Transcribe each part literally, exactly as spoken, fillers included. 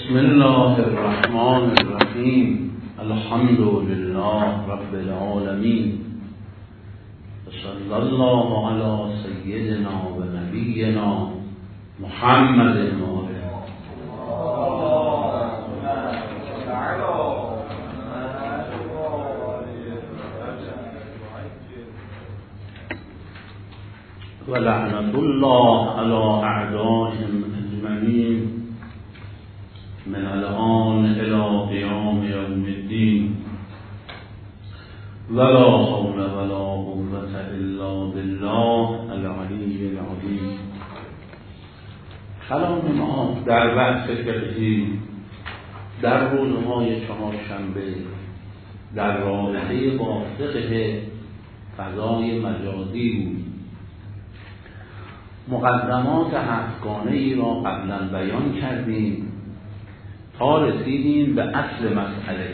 بسم الله الرحمن الرحیم. الحمد لله رب العالمین. صلی الله علی سیدنا و نبینا محمد و و لعنت الله علی اعدائهم اجمعین من الان الى قیام یوم الدین ولا حول ولا قوة الا بالله العلی العظیم. کلام ما در بحث فقهی در روزهای چهارشنبه در رابطه با فقه فضای مجازی بود. مقدمات هفتگانه ای را قبلا بیان کردیم تا رسیدیم به اصل مسئله.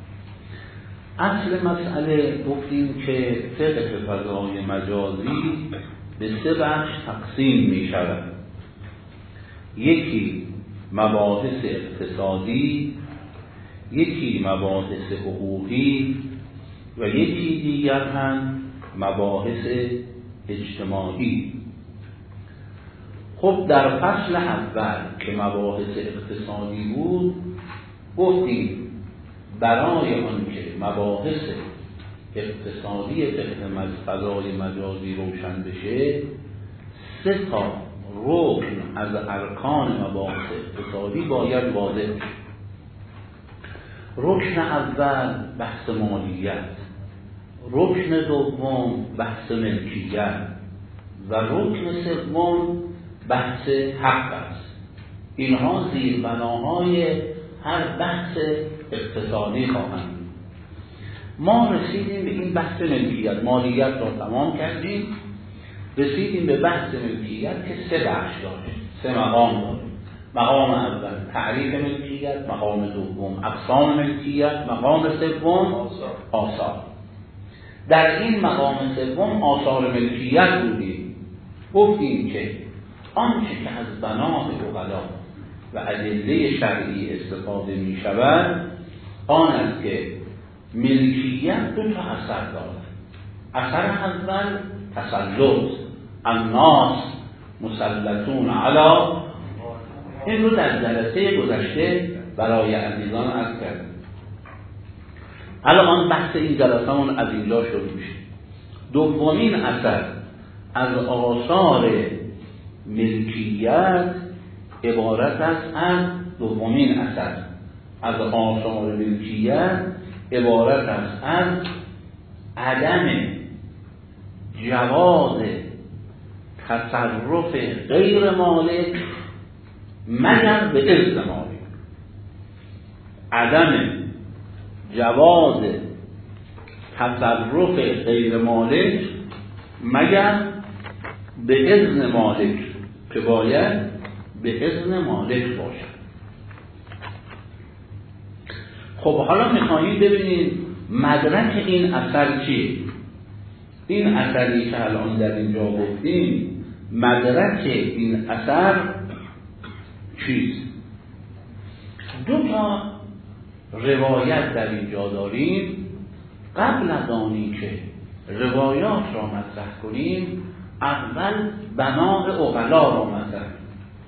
اصل مسئله گفتیم که فقه فضای مجازی به سه بخش تقسیم می شود. یکی مباحث اقتصادی، یکی مباحث حقوقی و یکی دیگر هم مباحث اجتماعی. خب در فصل اول که مباحث اقتصادی بود گفتیم برای آن که مباحث اقتصادی فضای مجازی روشن بشه سه تا رکن از ارکان مباحث اقتصادی باید واضح بشه. رکن اول بحث مالیت، رکن دوم بحث ملکیت و رکن سوم بحث حق است. اینها زیربناهای هر بحث اقتصادی خواهند. ما رسیدیم به این بحث ملکیت، مالیت را تمام کردیم، رسیدیم به بحث ملکیت که سه بخش داره، سه مقام داره. مقام اول تعریف ملکیت، مقام دوم اقسام ملکیت، مقام سوم آثار. در این مقام سوم آثار ملکیت بودیم. گفتیم که آنچه که از بنای عقلا و ادله شرعی استفاده می شود آن است که ملکیت دو تا اثر دارد. اثر اول تسلط، الناس مسلطون علی. این رو در جلسه گذشته برای عزیزان عرض کردیم. الان بحث این جلسه‌مون از اینجا شروع میشه. دومین اثر از آثار ملکیت عبارت است از دومین اثر از آثار ملکیت عبارت است از عدم جواز تصرف غیر مالک مگر به اذن مالک. عدم جواز تصرف غیر مالک مگر به اذن مالک، که باید به اذن مالک باشد. خب حالا میخواییم ببینیم مدرک این اثر چیه؟ این اثری که الان در اینجا گفتیم مدرک این اثر چیست؟ دو تا روایت در اینجا داریم. قبل از آنی که روایات را مطرح کنیم اول بنای عقلا را مطرح کنیم.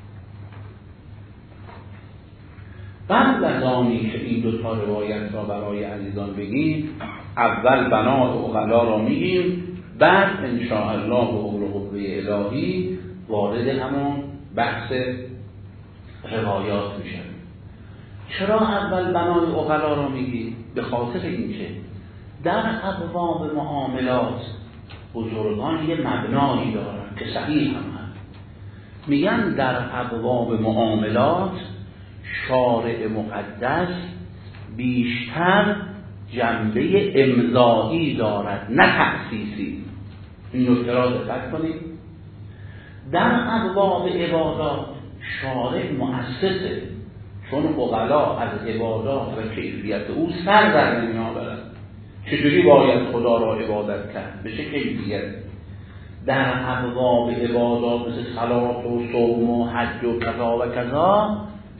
قبل از آنی که این دو تا روایت را برای عزیزان بگیم اول بنای عقلا را میگیم، بعد انشاءالله به امر قوه الهی وارد همون بحث روایات میشیم. چرا اول بنای عقلا را میگیم؟ به خاطر اینکه در ابواب معاملات بزرگان یه مبنایی دارن که صحیح هم هست. میگن در ابواب معاملات شارع مقدس بیشتر جنبه امضایی دارد نه تأسیسی. این نکته را دقت کنید. در ابواب عبادات شارع مؤسسه، چون عقلا از عبادات و کیفیت او سر در نمی‌آورند. چجوری باید خدا را عبادت کرد؟ به چه کیفیت؟ در ابواب عبادات مثل صلات و صوم و حج و کذا و کذا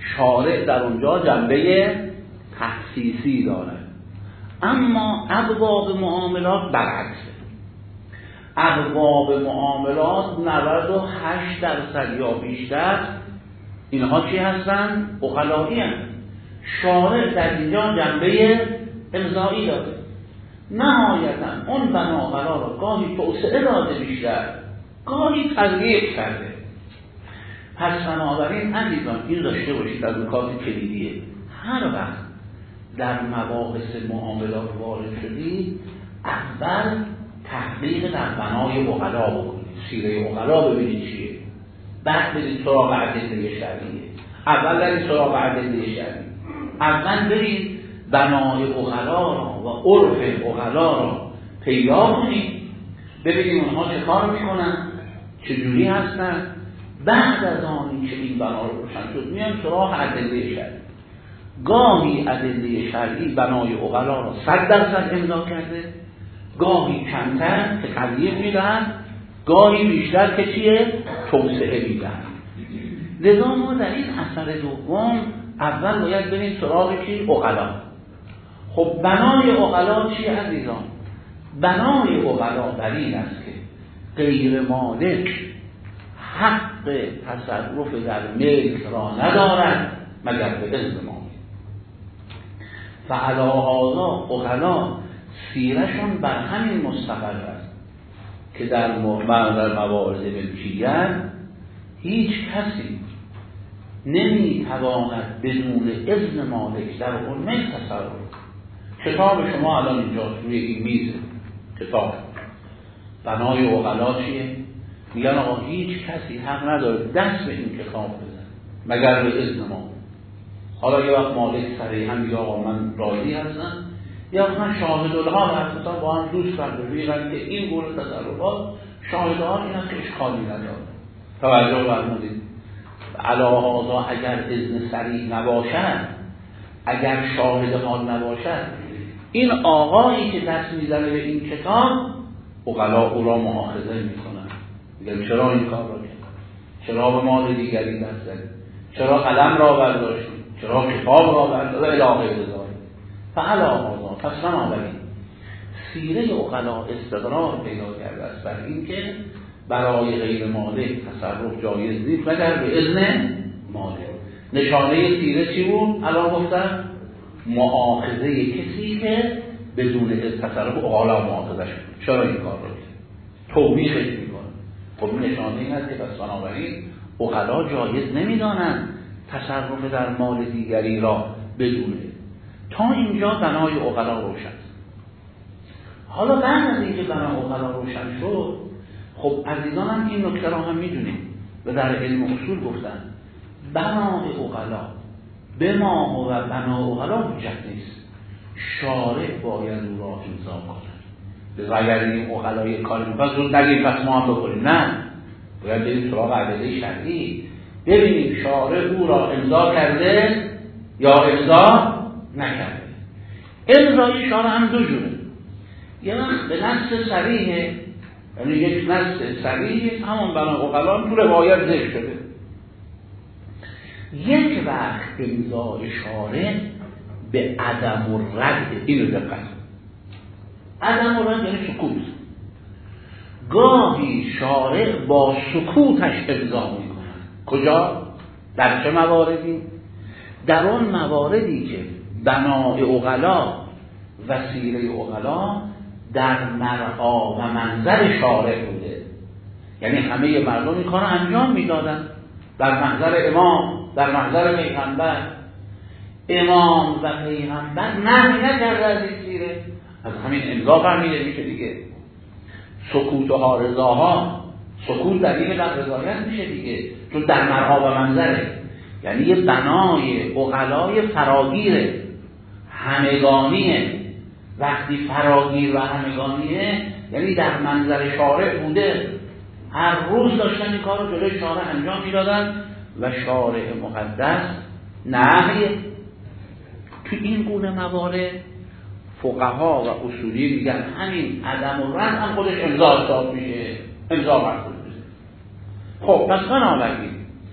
شارع در اونجا جنبه تخصیصی داره. اما ابواب معاملات برعکسه. ابواب معاملات نود و هشت درصد یا بیشتر اینها چی هستن؟ عقلائی هستن. شارع در اینجا جنبه امضایی داره. نهایتا اون بناها را گاهی توسعه داده بیشتر، گاهی تضییق کرده. پس بنابراین عزیزان این داشته باشید از نکات کلیدیه. هر وقت در مباحث معاملات وارد شدید اول تحقیق در بنای عقلا بکنید، سیره عقلا ببینید چیه، بعد برید سراغ ادله شرعیه. اول برید سراغ ادله شرعی، اول برید بنای عقلا را و عرف عقلا را پیدا کنید، ببینید اونها چه کار میکنن، چجوری هستن. بعد از آنی که این بنا رو روشن شد میان سراغ ادله شرعی. گاهی ادله شرعی بنای عقلا را صد درصد امضا کرده، گاهی کمتر که تضییق میدن، گاهی بیشتر که چیه؟ توسعه میدن. لذا ما در این اثر دوم اول باید بریم سراغ چی؟ عقلا. خب بنای عقلا چی عزیزان؟ بنای عقلا بر این است که غیر مالک حق تصرف در ملک را ندارد مگر به اذن مالک. فعلی هذا عقلا سیرشون بر همین مستقر است که در موارد ملکیت هیچ کسی نمیتواند بدون اذن مالک در اون ملک تصرف. کتاب شما الان اینجا روی این میزه، کتاب بنای عقلا چیه؟ میگن آقا هیچ کسی حق نداره دست به این کتاب بزن مگر به اذن ما. حالا یه وقت مالک صریحا میگه آقا من راضی هستم، یا من شاهد الحال هستم با هم دوست کرده میگن که این گونه تصرفات شاهد الحال این هست که اشکالی نداره. توجه فرمودید. علی هذا اگر اذن صریح نباشد، اگر شاهد حال نباشد، این آقایی که دست میزنه به این کتاب عقلا او را مؤاخذه میکنن، میگن چرا این کار را کرد، چرا به مال دیگری دست زدی، چرا قلم را برداشتی، چرا کتاب را برداشتی، الی غیر ذلک. فعلی هذا پس بنابراین سیره عقلا استقرار پیدا کرده است بر این که برای غیر مالک تصرف جایز نیست مگر به اذن مالک. نشانه سیره چی بود؟ الان گفتم مؤاخذه کسی که بدون تصرف عقلا مؤاخذه شد. چرا این کار رو کرد؟ توبیخش میکنه. خب نشانه این است که پس بنابراین عقلا جایز نمیدانند تصرف در مال دیگری را بدونه. تا اینجا بنای عقلا روشن. حالا بعد از اینکه بنای عقلا روشن شد، خب عزیزان هم این نکته را هم میدونیم و در علم اصول گفتن بنای عقلا به ما و بنا عقلا حجت نیست، شارع باید او را امضا کند. به اگر این عقلای کار میکنن زود نگیم پس ما هم بکنیم، نه، باید بریم سراغ ادله شرعی ببینیم شارع او را امضا کرده یا امضا نکرده. امضای شارع هم دو جوره، یه وقت به نص صریحه، یعنی یک نص صریح همون بنا عقلا تو روایت ذکر شده. یک وقت امضای شارع به عدم الرد، اینو دقت، عدم الرد یعنی سکوت. گاهی شارع با سکوتش امضا میکنه. کجا؟ در چه مواردی؟ در اون مواردی که بنای عقلا و سیره عقلا در مرعا و منظر شارع بوده، یعنی همه مردم این کار انجام میدادن در محضر امام، در محضر پیغمبر. امام و پیغمبر نهی نکرده از این سیره، از همین امضا فهمیده میشه دیگه. سکوتها رضاها، سکوت دلیل در رضایت میشه دیگه، چون در مرعا و منظره، یعنی یه بنای عقلای فراگیره، همگانیه. وقتی فراگیر و همگانیه یعنی در منظر شارع بوده، هر روز داشتن این کار رو جلوی شارع انجام میدادن و شارع مقدس نهی. تو این گونه موارد فقها و اصولی میگن همین عدم الرد هم خودش امضا حساب میشه، امضا مربوط میشه. خب پس بنابراین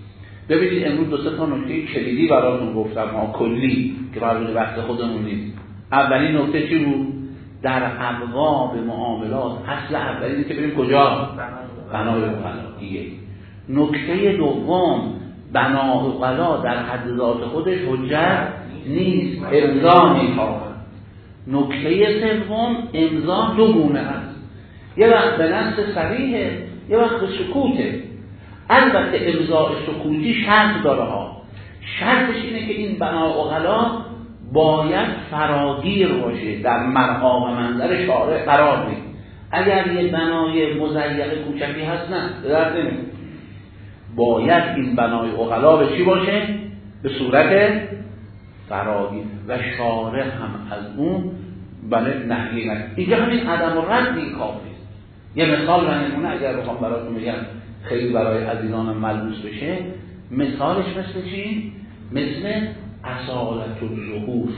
ببینید امروز دو سه تا نکته کلیدی براتون گفتم ها، کلی که برای بحث خودمون نیست. اولین نکته چی بود؟ در ابواب معاملات اصل اولی که بریم کجا؟ بنای عقلا. یک. نکته دوم، بنای عقلا در حد ذات خودش حجت نیست، امضا میخواهد. نکته سوم، امضا دو گونه است، یه وقت به نص صریحه، یه وقت به سکوته. البته امضاء سکوتی شرط داره ها، شرطش اینه که این بنای عقلا باید فراگیر باشه، در مرعا و منظر شارع قرار بگیره. اگر یه بنای مضیق کوچکی هست نه درد نمی‌کنه. باید این بنای عقلا به چی باشه؟ به صورت فراگیر و شارع هم از اون بله نهی نکنه. اینجا همین عدم و رد این کافی است. یه مثال رو نمونه اگر بخوام براتون بگم خیلی برای عزیزانم ملموس بشه، مثالش مثل چی؟ مثل اصالت الظهور.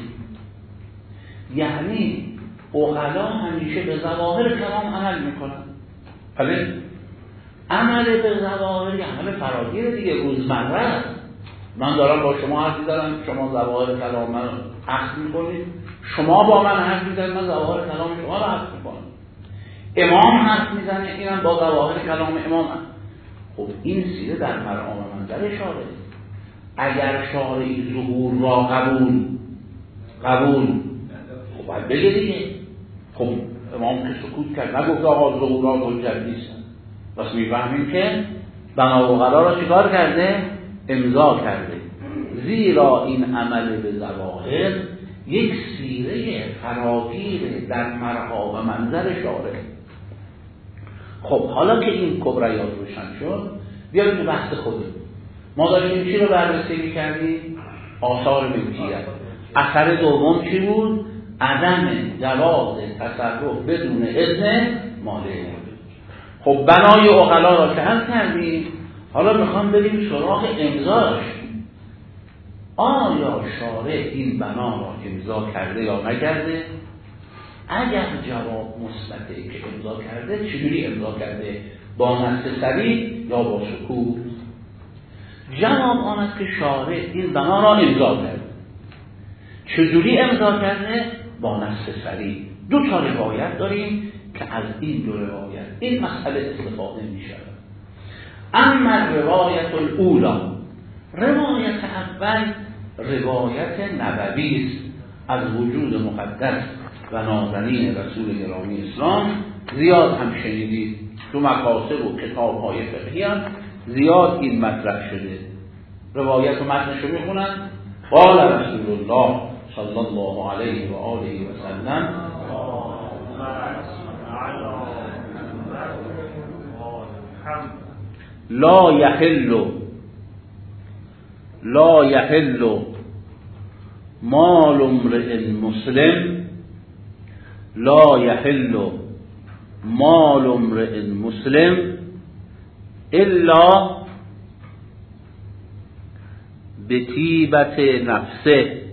یعنی عقلا همیشه به ظواهر کلام عمل میکنن. بله عمل به ظواهر یه عمل فراگیر دیگه، روزمره است. من دارم با شما حرف می‌زنم، شما ظواهر کلام من اخذ میکنید، شما با من حرف می‌زنید، من ظواهر کلام شما رو اخذ میکنم. امام حرف میزنه، اینم با ظواهر کلام امام هست. خب این سیره در مرعا و منظر شارع. اگر شارعی ظهور را قبول قبول خب باید بگه دیگه. خب امام که سکوت کرد، نگفت آقا ظهورات حجت نیستن، بس میفهمیم که بنا و قرار را چیکار کرده؟ امضا کرده. زیرا این عمل به ظواهر یک سیره فراگیر در مرعا و منظر شارع. خب حالا که این کبریات روشن شد، بیاییم به بحث خودمون. ما داشتیم چی رو بررسی می‌کردیم؟ آثار ملکیت. اثر دوم چی بود؟ عدم جواز تصرف بدون اذن مالک. خب بنای عقلا را که حل کردیم، حالا میخوام بریم سراغ امضاش. آیا شارع این بنا را امضا کرده یا نکرده؟ اگر جواب مثبته که امضا کرده، چجوری امضا کرده؟ با نص صریح یا با سکوت؟ جواب آن است که شارع این بنا را امضا کرده. چجوری امضا کرده؟ با نص صریح. دو تا روایت داریم که از این دو روایت این مسئله استفاده می شود. اما روایت الاولا، روایت اول روایت نبوی است از وجود مقدس و نازنین رسول گرامی اسلام. زیاد هم شنیدید تو مقاصد و کتاب های فقهی هم زیاد این مطرح شده. روایت و متنشو میخونن: قال رسول الله صلی الله علیه و آله و سلم لا یحل لا یحل مال امرئ مسلم لا یحل مال امرئ مسلم الا بطیبت نفسه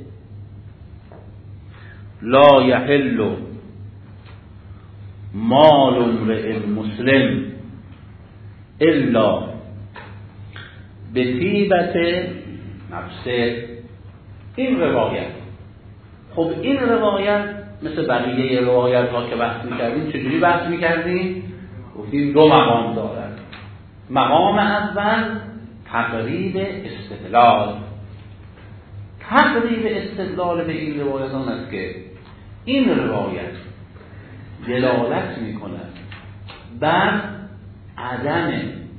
لا یحل مال امرئ مسلم الا بطیبت نفسه. این روایت، خب این روایت مثل بقیه روایت ها که بحث میکردیم چجوری بحث میکردیم؟ گفتیم دو مقام دارد. مقام اول تقریب استدلال. تقریب استدلال به این روایت آن است که این روایت دلالت میکند بر عدم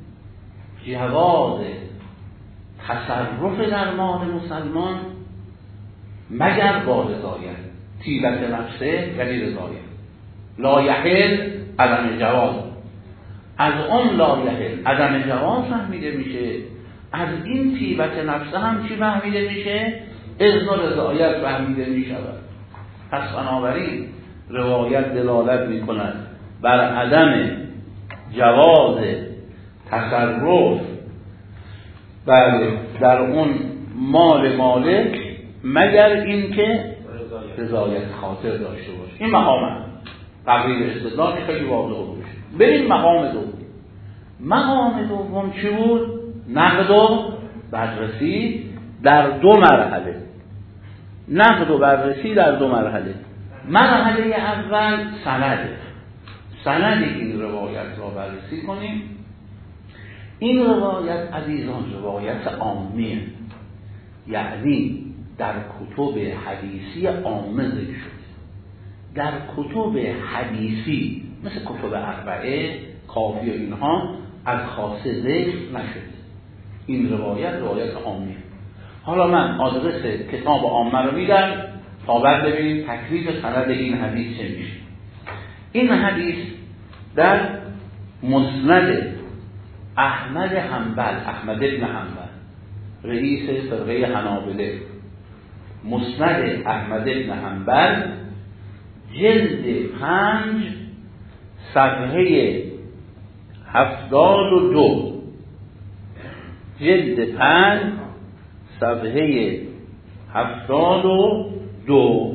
جواز تصرف در مال مسلمان مگر با رضایت. طیبت نفسه یعنی رضایت. لا یحل عدم جواز. از اون لا یحل عدم جواز فهمیده میشه، از این طیبت نفسه هم چی فهمیده میشه؟ اذن و رضایت فهمیده میشود. پس بنابراین روایت دلالت میکند بر عدم جواز تصرف بله در اون مال مالک مگر اینکه رضایت خاطر داشته باشه. این مقام تقریب استدلال که خیلی واضح بود. بریم مقام دوم. مقام دوم چی بود؟ نقد و بررسی در دو مرحله. نقد و بررسی در دو مرحله. مرحله اول سنده. سند این روایت را بررسی کنیم. این روایت عزیزان روایت عامیه، یعنی در کتب حدیثی عامه ذکر شده. در کتب حدیثی مثل کتب اربعه، کافی و اینها از خاصه ذکر نشده. این روایت روایت عامیه. حالا من آدرس کتاب عامه رو میدم تا بعد ببینید تکلیف سند این حدیث چه میشه. این حدیث در مسند احمد حنبل، احمد بن حنبل رئیس فرقه حنابله، مسند احمد بن حنبل جلد پنج صفحه هفتاد و دو، جلد پنج صفحه هفتاد و دو.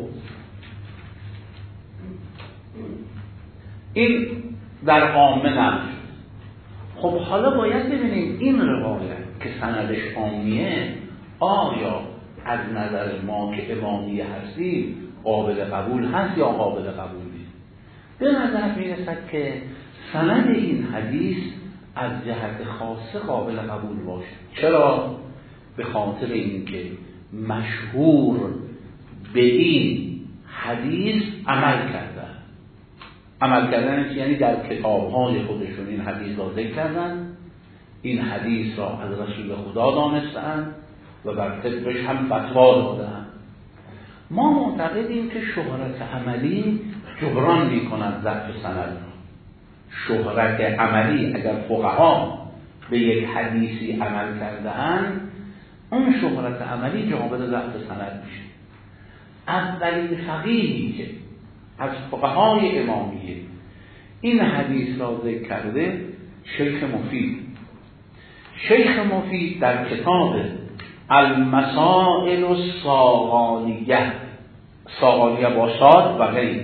این در عامه نقل شد. خب حالا باید ببینیم این روایت که سندش عامیه آیا از نظر ما که امامی هستیم قابل قبول هست یا قابل قبول نیست؟ به نظر میرسد که سند این حدیث از جهت خاصه قابل قبول باشه. چرا؟ به خاطر اینکه مشهور به این حدیث عمل کردن. عمل کردن یعنی در کتاب‌های خودشون این حدیث را ذکر کردن، این حدیث را از رسول خدا دانستن و بر طبقش هم فتوا دادن. ما معتقدیم که شهرت عملی جبران می‌کند ضعف سند را. شهرت عملی اگر فقها به یک حدیثی عمل کرده‌اند، اون شهرت عملی جابر ضعف سند میشه. اولین فقیهی که از فقهای امامیه این حدیث را ذکر کرده شیخ مفید. شیخ مفید در کتاب المسائل الصاغانیه، صاغانیه با صاد و غیر،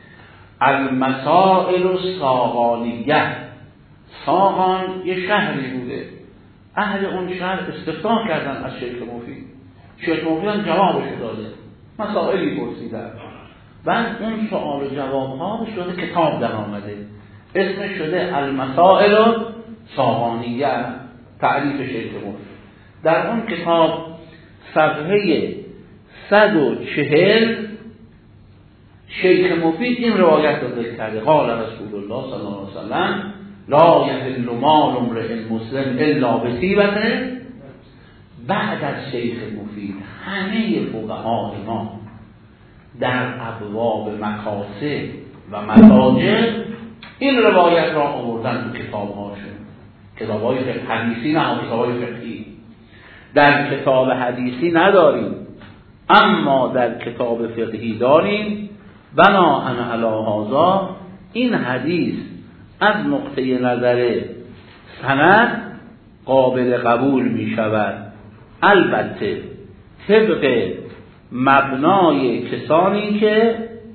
المسائل الصاغانیه، صاغان یه شهری بوده، اهل اون شهر استفسار کردن از شیخ مفید، شیخ مفید هم جوابش داده، مسائلی پرسیدن، بعد اون سوال و جواب ها شده کتاب در آمده، اسمش شده المسائل الصاغانیه، تعریف شیخ مفید. در اون کتاب صفحه صد و چهل شیخ مفید این روایت رو ذکر کرده: قال رسول الله صلی الله علیه وسلم لا یحل مال امرئ مسلم الا بطیبته. بعد از شیخ مفید همه فقهای ما در ابواب مکاسب و متاجر این روایت را آوردن تو کتاب‌هاشون، کتاب‌های حدیثی نه، کتاب‌های فقهی. در کتاب حدیثی نداریم اما در کتاب فقهی داریم. بناء علی هذا این حدیث از نقطه نظر سند قابل قبول می شود، البته طبق مبنای کسانی که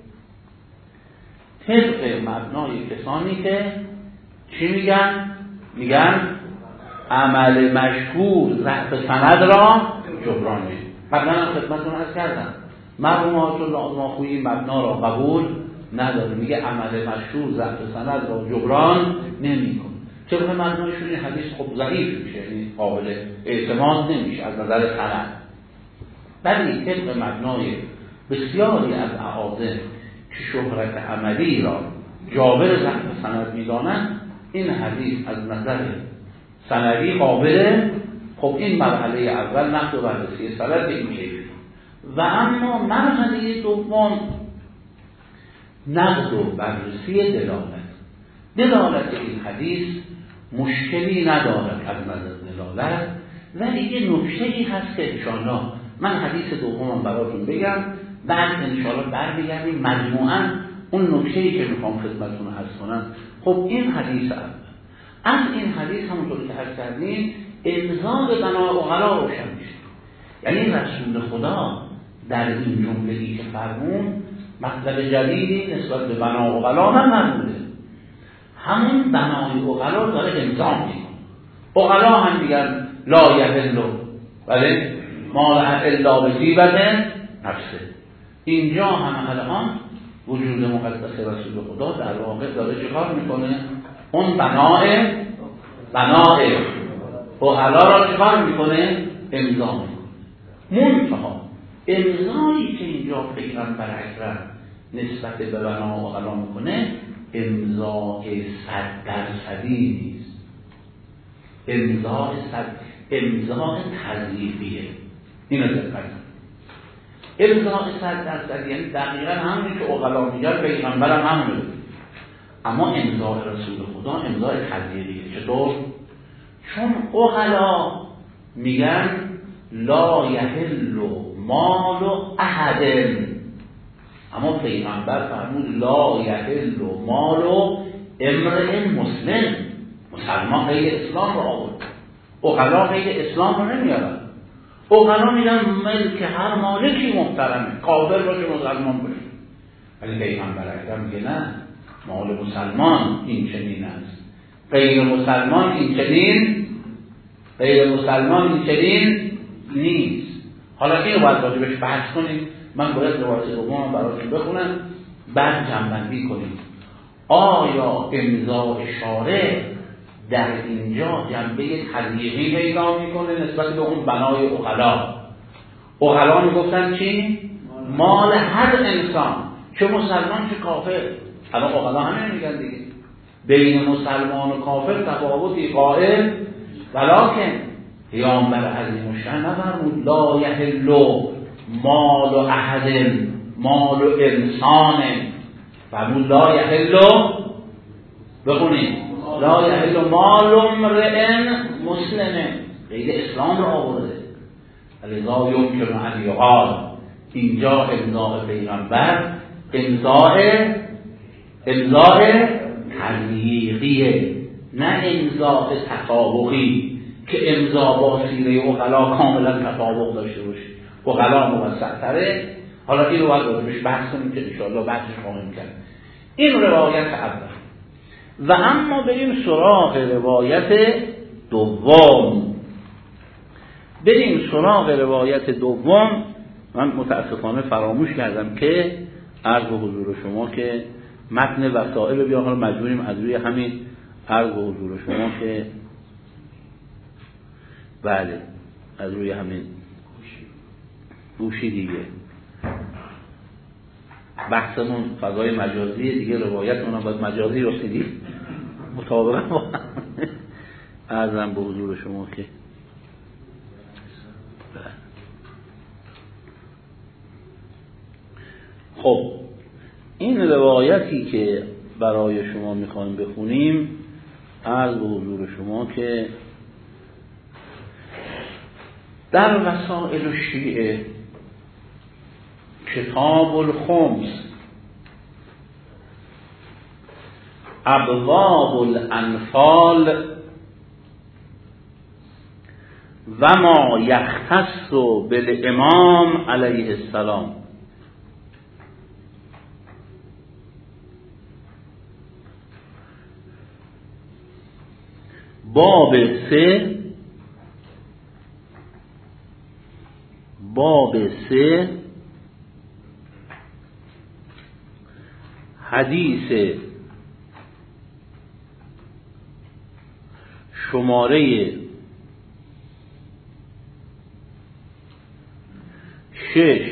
طبق مبنای کسانی که چی میگن؟ میگن عمل مشهور ضعف سند را جبران میشه. قبلا هم خدمتتون عرض کردم مرحوم الله خویی مبنا را قبول نداره، میگه عمل مشهور ضعف سند را جبران نمیکنه. طبق مبنایشون این حدیث خب ضعیف میشه، یعنی قابل اعتماد نمیشه از نظر سند. ولی طبق مبنای بسیاری از اعاظم که شهرت عملی را جابر ضعف سند میدانند، این حدیث از نظر سندی قابله. خب این مرحله اول نقد و بررسی سند به این کیفیت. و اما مرحله دوم نقد و بررسی دلالت. دلالت این حدیث مشکلی ندارد از نظر دلالت، ولی یه نکته‌ای هست که انشاءالله من حدیث دومم براتون بگم، بعد انشاءالله برمیگردیم مجموعاً اون نکته‌ای که میخوام خدمتتون عرض کنم. خب این حدیث اول، از این حدیث همونطور که عرض کردیم امضا به بنا عقلا روشن میشه. یعنی رسول خدا در این جمله‌ای که فرمون مطلب جدیدی نسبت به بنا عقلا نفرموده، همون بنای عقلا داره امضا میکنه. عقلا هم میگن لا یحل بله مال الا به طیبت نفسه. اینجا هم الان وجود مقدس رسول خدا در واقع داره چیکار میکنه؟ اون بنای بنای اهلا را چیکار میکنه؟ امضا میکنه. منتها امضایی که اینجا پیغمبر اکرم نسبت به بنا و اهلا میکنه امضای صد درصدی نیست، امضای صد امضای تضییقیه. اینو دقیقا امضای صد درصدی یعنی دقیقا همونی که اغلا میگن پیغمبر هم همونه، اما امضای رسول خدا امضای تضییقیه. چطور؟ چون اغلا میگن لا یحل مال احد، اما پیغمبر فرمود لا یحل مال امرئ مسلم. مسلمان غیر اسلام رو آورد، اغلا غیر اسلام رو نمیارن. اغلا میگن ملک هر مالکی محترمه، کافر باشه مسلمان باشه. ولی پیغمبر اکرم میگه نه، مال مسلمان این چنین است، غیر مسلمان این چنین غیر مسلمان این چنین نیست. حالا اینو باید راجبش بحث کنیم. من باید روایت دوم براتون بخونم بعد جمع‌بندی کنیم. آیا امضای شارع در اینجا جنبه تضییقی پیدا میکنه نسبت به اون بنای اغلا؟ اغلا میگفتن چی؟ مال هر انسان، چه مسلمان چه کافر. الان اغلا همین میگن دیگه، بین مسلمان و کافر تفاوتی قائل، ولکن پیامبر عظیم الشأن نفرمود لا یحل مال احد، مال انسان، فرمود لا یحل، بخونید لا یحل مال امرئ مسلم، غیر اسلام رو آورده. لذا یمکن ان یقال اینجا امضای پیغمبر امضای امضای تضییقیه، نه امضای تطابقی که امضا با سیره اغلا کاملا تطابق داشته باشه. اغلا موسع تره. حالا این رو باید راجبش بحث کنیم که انشاءالله بحثش خواهیم کرد. این روایت اول. و اما بریم سراغ روایت دوم. بریم سراغ روایت دوم. من متاسفانه فراموش کردم که عرض به حضور شما که متن وسائل بیا، حالا مجبوریم از روی همین عرض به حضور شما که بله از روی همین گوشی دیگه بحثمون فضای مجازی دیگه، روایتمون هم باید مجازی رسیدی مطابقا با عرضم به حضور شما که خب این روایتی که برای شما میخوایم بخونیم عرض به حضور شما که در وسائل الشیعه کتاب الخمس ابواب الانفال و ما یختص بالامام علیه السلام، باب سه باب سه حدیث شماره شش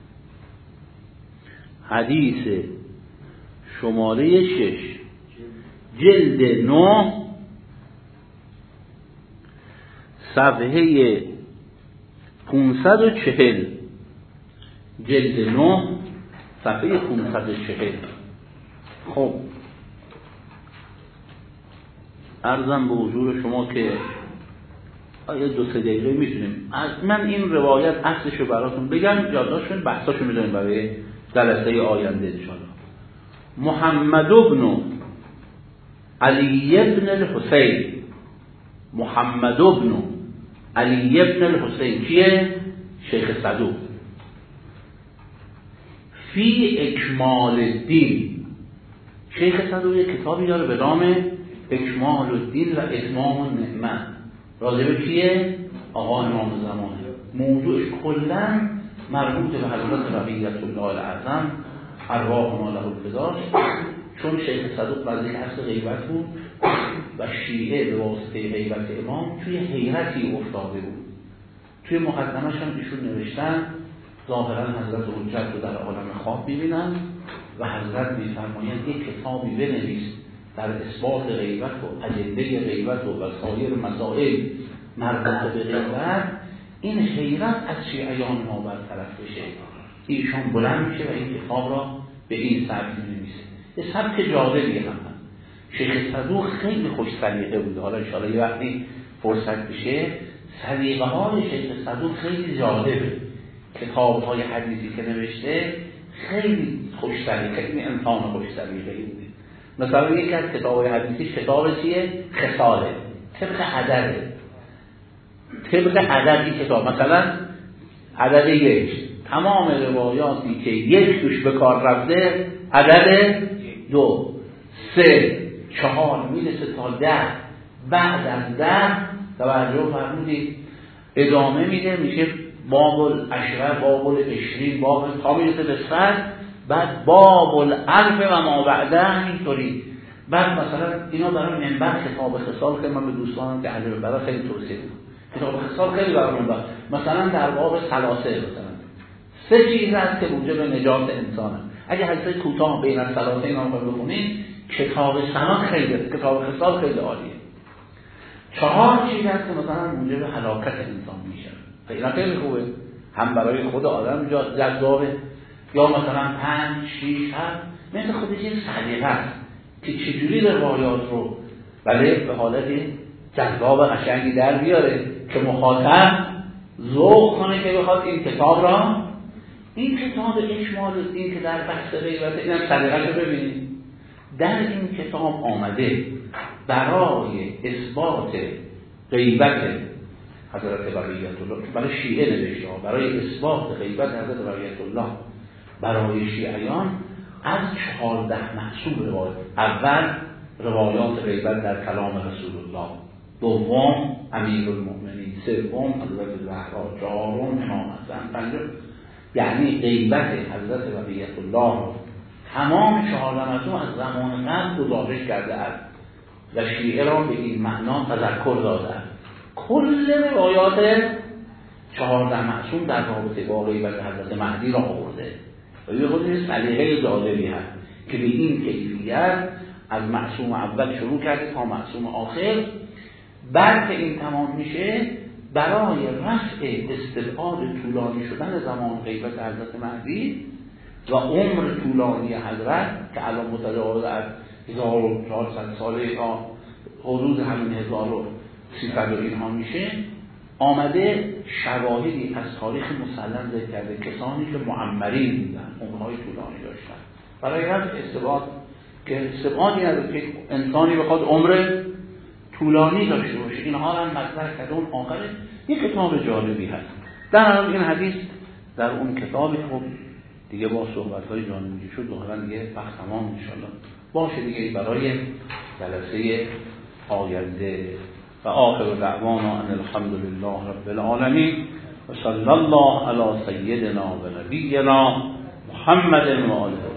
حدیث شماره شش جلد نه صفحه پانصد و چهل، جلد نه صفحه پانصد و چهل. خب عرضم به حضور شما که آیا دو سه دقیقه میتونیم من این روایت اصلش رو براتون بگم، یادداشت بحثاشو میذاریم برای جلسه آینده انشاءالله. محمد ابن علی ابن الحسین، محمد ابن علی ابن الحسین کیه؟ شیخ صدوق. فی اکمال الدین، شیخ صدوق یک کتابی داره به نام اکمال الدین و اتمام النعمه، راجع به کیه؟ آقا امام زمانه. موضوعش کلا مربوط به حضرت بقیت الله الاعظم ارواح ما له الفداست، چون شیخ صدوق نزدیک اصل غیبت بود و شیعه به واسطه غیبت امام توی حیرتی افتاده بود. توی مقدمش هم ایشون نوشتن ظاهرا حضرت حجت رو در عالم خواب می‌بینن و حضرت می‌فرمایند یک کتابی بنویس در اثبات غیبت و ادله غیبت و سایر مسائل مربوط به غیبت. این حیرت از شیعیان ما برطرف بشه. ایشون بلند میشه و این کتاب را به این سبک می‌نویسه. یه سبک جالبی هم هست. شیخ صدوق خیلی خوش سلیقه بود. حالا ان شاءالله یه وقتی فرصت بشه سلیقه های شیخ صدوق خیلی جالبه. کتاب های حدیثی که نوشته خیلی خوش سلیقه، این انسان خوش سلیقه‌ای بوده. مثلا یکی از کتاب های حدیثی کتاب چیه؟ خصاله، طبق عدده، طبق عدد این کتاب. مثلا عدد یک، تمام روایاتی که یک توش به کار رفته عدد دو، سه، چهار میرسه تا ده، بعد از ده توجه فرمودید ادامه میده میشه باب العشره، باب العشرین، باب تا میرسه به صد، بعد باب الالف و ما بعده اینطوری. بعد مثلا اینا برای منبر کتاب خصال که من به دوستانم که اهل برای خیلی توصیه میکنم، کتاب خصال خیلی برای منبر. مثلا در باب ثلاثه مثلا سه چیز هست که موجب نجات انسانه. اگه حدیث کوتاه بین الثلاثه اینا رو بخونید کتاب سنا خیلی، کتاب خصال خیلی عالیه. چهار چیز هست که مثلا موجب هلاکت انسان میشه. اینا خیلی خوبه، هم برای خود آدم جذابه، یا مثلا پنج، شیش، هفت، مثل خودش یه سلیقه است که چجوری روایات رو بله به حالت جذاب قشنگی در بیاره که مخاطب ذوق کنه که بخواد این کتاب را، این کتاب اکمال این که در بحث غیبت، اینم سلیقه‌شو ببینید. در این کتاب آمده برای اثبات غیبت حضرت بقیت الله، برای شیعه نوشته، برای اثبات غیبت حضرت بقیت الله برای شیعیان از چهارده محصول روایت. اول روایات غیبت در کلام رسول الله، دوم امیرالمؤمنین، سوم حضرت زهرا، چهارم امام حسن، پنجم یعنی غیبت حضرت بقیت الله تمام چهارده محصول از زمان قبل گزارش کرده است و شیعه را به این معنا تذکر داده است. کل روایات چهارده معصوم در رابطه با غیبت حضرت مهدی را آورده و یه خودش سلیقه جالبی هست که به این کیفیت از معصوم اول شروع کرده تا معصوم آخر. بعد که این تمام میشه برای رفع استبعاد طولانی شدن زمان غیبت حضرت مهدی و عمر طولانی حضرت که الان متجاوز از هزار و چهارصد ساله تا حدود همین هزار و سیصد و اینها میشه، آمده شواهدی از تاریخ مسلم ذکر کرده، کسانی که معمرین بودن، عمرهای طولانی داشتن، برای رفع استبعاد که استبعادی نداره که انسانی بخواد عمر طولانی داشته باشه. اینها هم مطرح کرده. اون آخر یک کتاب جالبی هست. در این حدیث در اون کتاب خب دیگه با صحبت‌های جانبی شد، ظاهرا دیگه وقت تمام ان شاءالله باشه دیگه برای جلسه آینده. و آخر دعوانا ان الحمد لله رب العالمین و صلی الله علی سیدنا و نبینا محمد و آله.